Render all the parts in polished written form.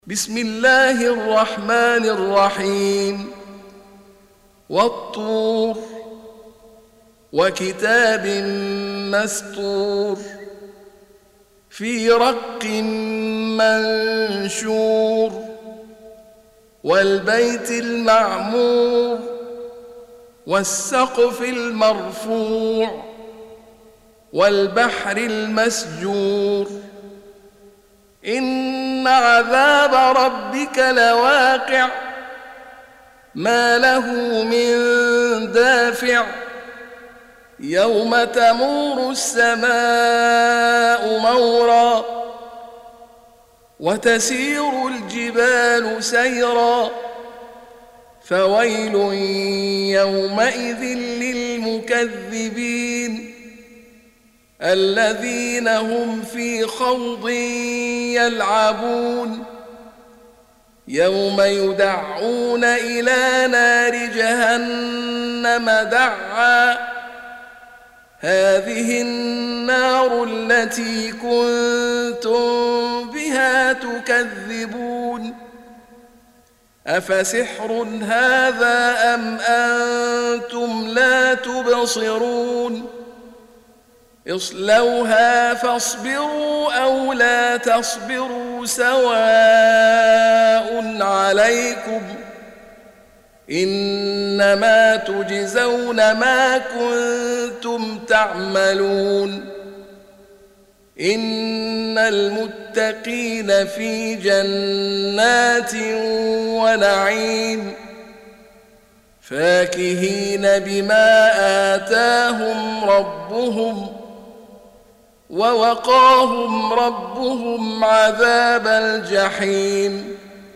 بسم الله الرحمن الرحيم والطور وكتاب مسطور في رق منشور والبيت المعمور والسقف المرفوع والبحر المسجور إن عذاب ربك لواقع ما له من دافع يوم تمور السماء مورا وتسير الجبال سيرا فويل يومئذ للمكذبين الذين هم في خوض يلعبون يوم يدعون إلى نار جهنم دعا هذه النار التي كنتم بها تكذبون أفسحر هذا أم أنتم لا تبصرون اصلوها فاصبروا أو لا تصبروا سواء عليكم إنما تجزون ما كنتم تعملون إن المتقين في جنات ونعيم فاكهين بما آتاهم ربهم ووقاهم ربهم عذاب الجحيم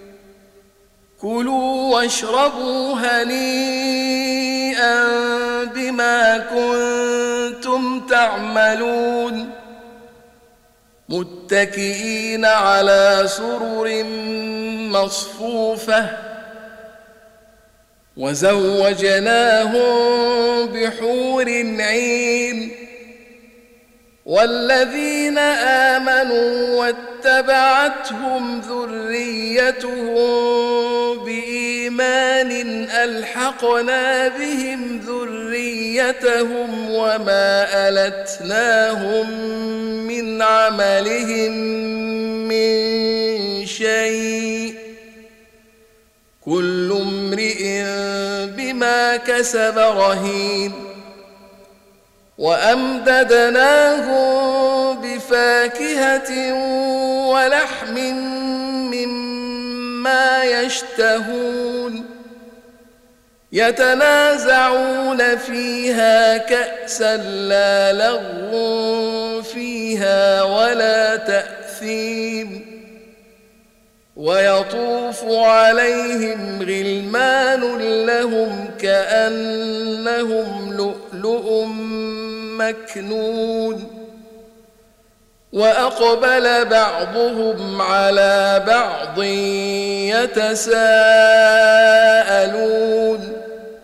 كلوا واشربوا هنيئا بما كنتم تعملون متكئين على سرر مصفوفة وزوجناهم بحور عين والذين آمنوا واتبعتهم ذريتهم بإيمان ألحقنا بهم ذريتهم وما ألتناهم من عملهم من شيء كل امرئ بما كسب رهين وأمددناهم بفاكهة ولحم مما يشتهون يتنازعون فيها كأسا لا لغو فيها ولا تأثيم ويطوف عليهم غلمان لهم كأنهم لؤلؤ مكنون وأقبل بعضهم على بعض يتساءلون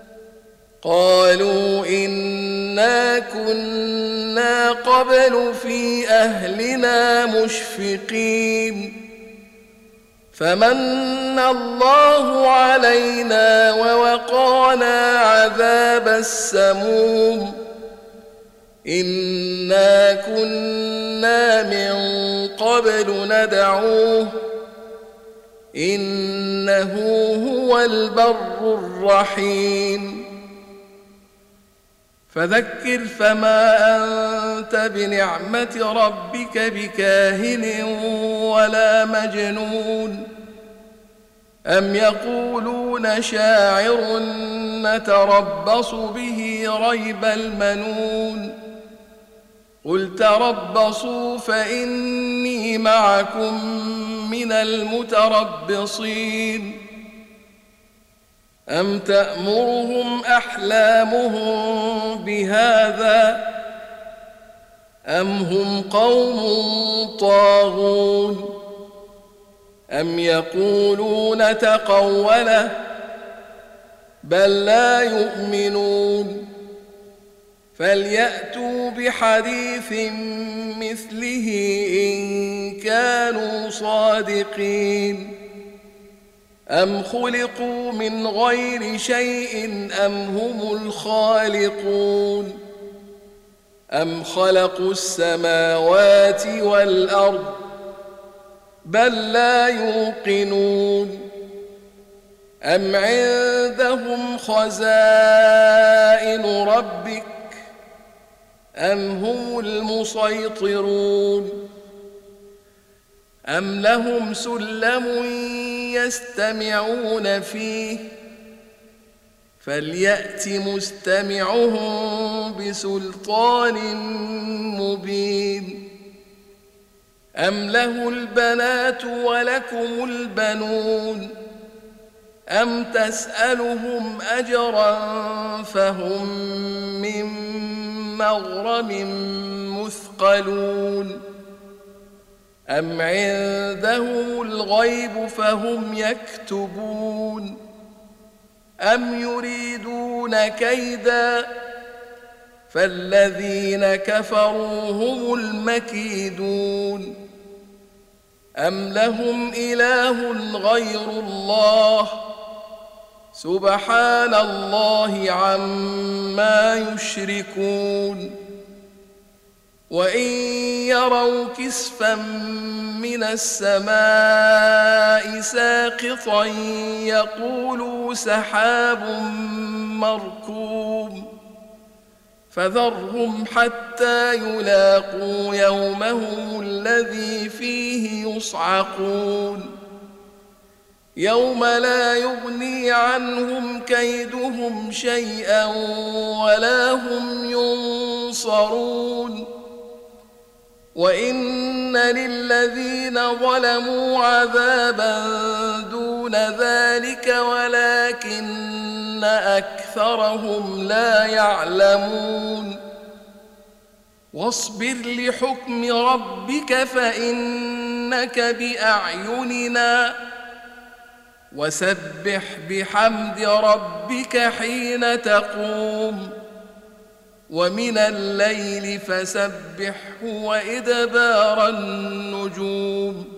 قالوا إنا كنا قبل في أهلنا مشفقين فمن الله علينا ووقانا عذاب السموم إنا كنا من قبل ندعوه إنه هو البر الرحيم فذكر فما أنت بنعمة ربك بكاهن ولا مجنون أم يقولون شاعر نتربص به ريب المنون قل تربصوا فإني معكم من المتربصين أم تأمرهم أحلامهم بهذا أم هم قوم طاغون أم يقولون تقوله بل لا يؤمنون فليأتوا بحديث مثله إن كانوا صادقين أم خلقوا من غير شيء أم هم الخالقون أم خلقوا السماوات والأرض بل لا يوقنون أم عندهم خزائن ربك أم هم المسيطرون أم لهم سلم يستمعون فيه فليأت مستمعهم بسلطان مبين أم له البنات ولكم البنون أم تسألهم أجرا فهم من مغرم مثقلون أم عندهم الغيب فهم يكتبون أم يريدون كيدا فالذين كفروا هم المكيدون أم لهم إله غير الله سبحان الله عما يشركون وإن يروا كسفا من السماء ساقطا يقولوا سحاب مركوم فذرهم حتى يلاقوا يومهم الذي فيه يصعقون يوم لا يغني عنهم كيدهم شيئا ولا هم ينصرون وإن للذين ظلموا عذابا دون ذلك ولكن أكثرهم لا يعلمون واصبر لحكم ربك فإنك بأعيننا وسبح بحمد ربك حين تقوم ومن الليل فسبحه وإدبار النجوم